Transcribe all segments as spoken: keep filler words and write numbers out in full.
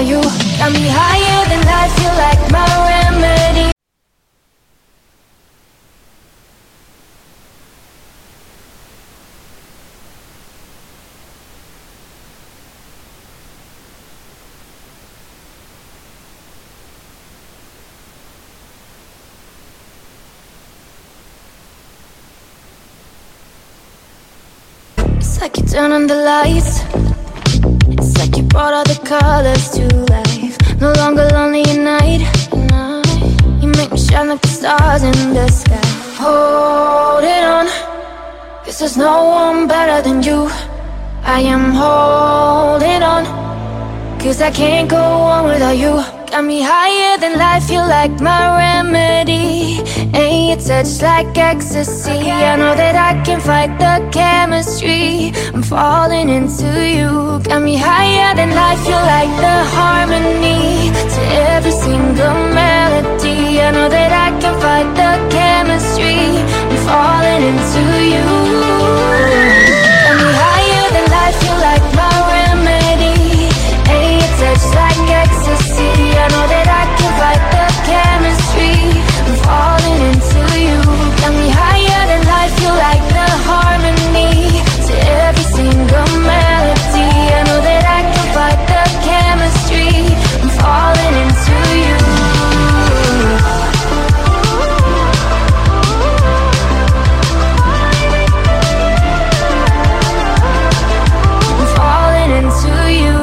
without you. Got me higher than life, you're like my remedy. It's like you turn on the lights. It's like you brought all the colors to life. No longer lonely at night. You make me shine like the stars in the sky. Hold it on, 'cause there's no one better than you. I am holding on, 'cause I can't go on without you. Got me higher than life, you're like my remedy. And your touch like ecstasy. I know that I can fight the chemistry. I'm falling into you. Got me higher than life, you're like the harmony to every single melody. I know that I can fight the chemistry. I'm falling into you. Got me higher than life, you're like my remedy. And your touch like ecstasy. I know that I can fight the chemistry. I'm falling into you. Got me higher than life, you're like the harmony to every single melody. I know that I can fight the chemistry. I'm falling into you. I'm falling into you.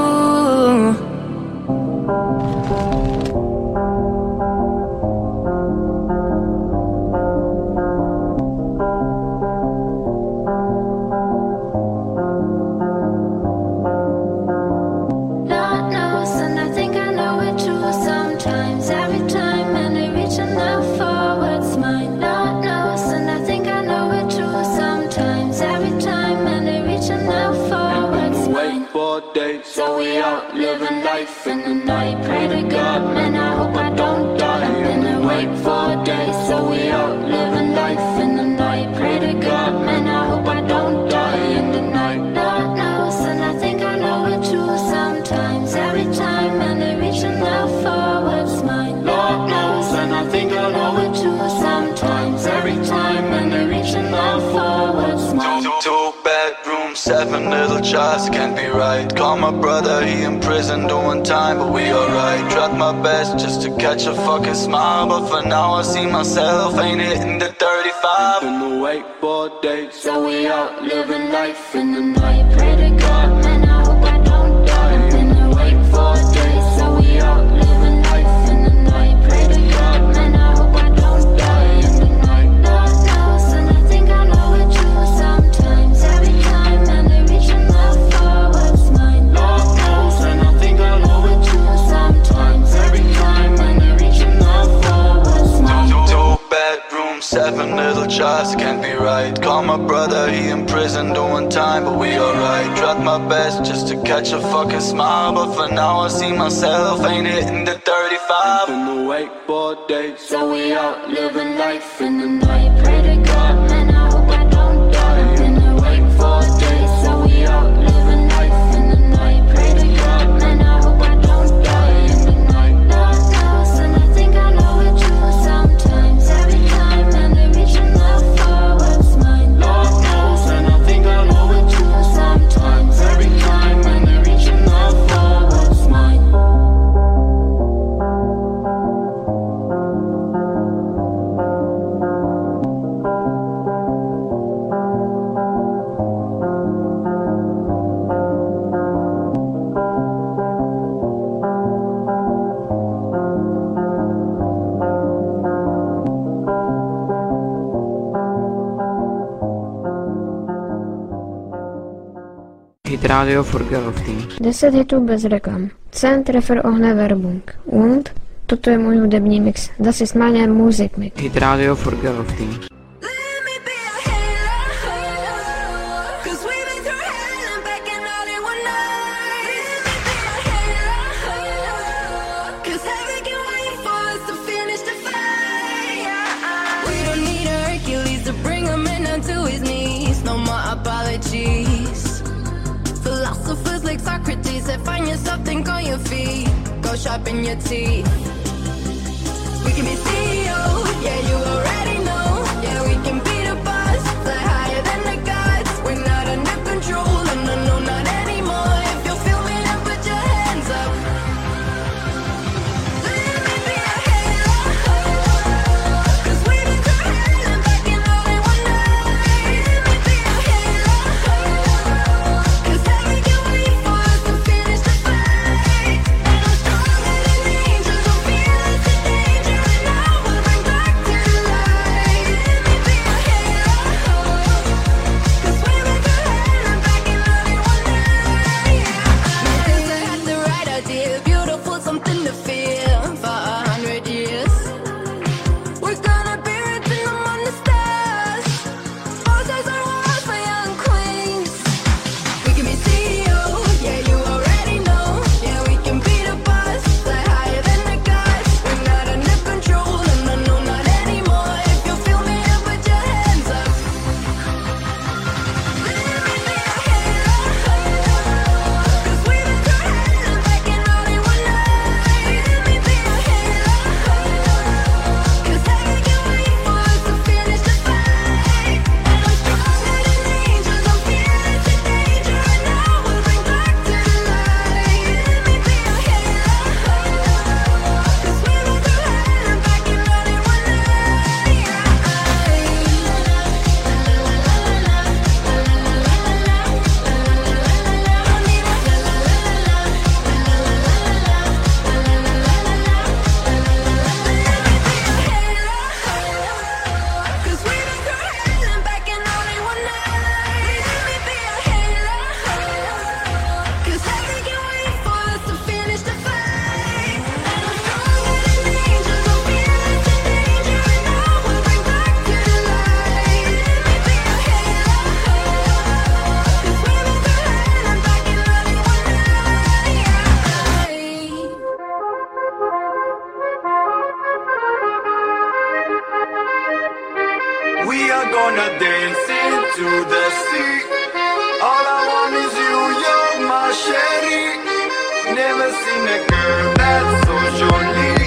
So we out living life in the night. Pray to God, man, I hope I don't die. I've been awake for days. So we out living life in the night. Pray to God, man, I hope I don't die in the night. Lord knows, and I think I know it too. Sometimes, every time, and they're reaching out for what's mine. Lord knows, and I think I know it too. Sometimes, every time, and they're reaching out for what's mine. Two, two bedrooms, seven little jars, can't be right. Call my brother, he in prison doing time, but we alright. Tried my best just to catch a fucking smile, but for now I see myself ain't hitting the thirty-five. Been awake for days, so we out living life in the night. I pray to God, man, I hope I don't die. I've been awake for days, so we out living life in the night. Pray to God, man, I hope I don't die in the night. Lord knows, and I think I know it too. Sometimes, every time, and they're reaching out for what's mine. Lord knows, and I think I know it too. Sometimes, every time, and they're reaching out for what's mine. Two, two bedrooms, seven little jars, can't be right. Call my brother, he in prison doing time, but we alright. Tried my best just to catch a fucking smile, but for now I see myself ain't hitting the thirty-five. Been awake for days, So we out living life in the night. Pray to God, man, I hope I don't die. I've been awake for days, so we out living life in the night. Pray to God, man, I hope I don't die in the night. Lord knows, and I think I know it too. Sometimes, every time, and they're reaching out for what's mine. Lord knows, and I think I know it too. Sometimes, every time, and they're reaching out for what's mine. Hit Radio for Gerolfting. deset hitů bez reklam. Centrefer ohne Werbung. Und toto je můj hudební mix. Das ist meine Musikmix. Hit Radio for Gerolfting. Philosophers like Socrates that find yourself, think on your feet. sharpen your teeth. We can be C E O, yeah, you already know. Yeah, we can be the boss, fly higher than the gods. We're not under control, no, no, no, not anymore. If you feel me, then put your hands up. Let me be a halo, 'cause we've been through hell and back in all in one night. Let me be a halo, 'cause heaven can wait for us to finish the fight. And I'm stronger than angels, I'm fearless in danger, and I will bring back to life. Let me be a halo, 'cause we've been through hell and back in all in one night. My sister had the right idea, beautiful, something to feel for a hundred years. We're gonna be written among the stars. All stars are walls for young queens. We can be C E O, yeah, you already know. Yeah, we can be the boss, fly higher than the gods. We're not under control, no, no, no, not anymore. If you feel me, then put your hands up. Let me be a halo, 'cause we've been through hell and back in all in one night. Let me be a halo, 'cause heaven can wait for us to finish the fight. And I'm stronger than angels, I'm fearless in danger, and I will bring back to life. Let me be a halo, 'cause we've been through hell and back in all in one night. Let me be a halo, 'cause heaven can wait for us to finish the fight. And I'm stronger than angels, I'm fearless in danger, and I will bring back to life. Let me be a halo, 'cause we've been through hell and back in all in one night. We are gonna dance into the sea. All I want is you, you're my sherry. Never seen a girl that's so jolly.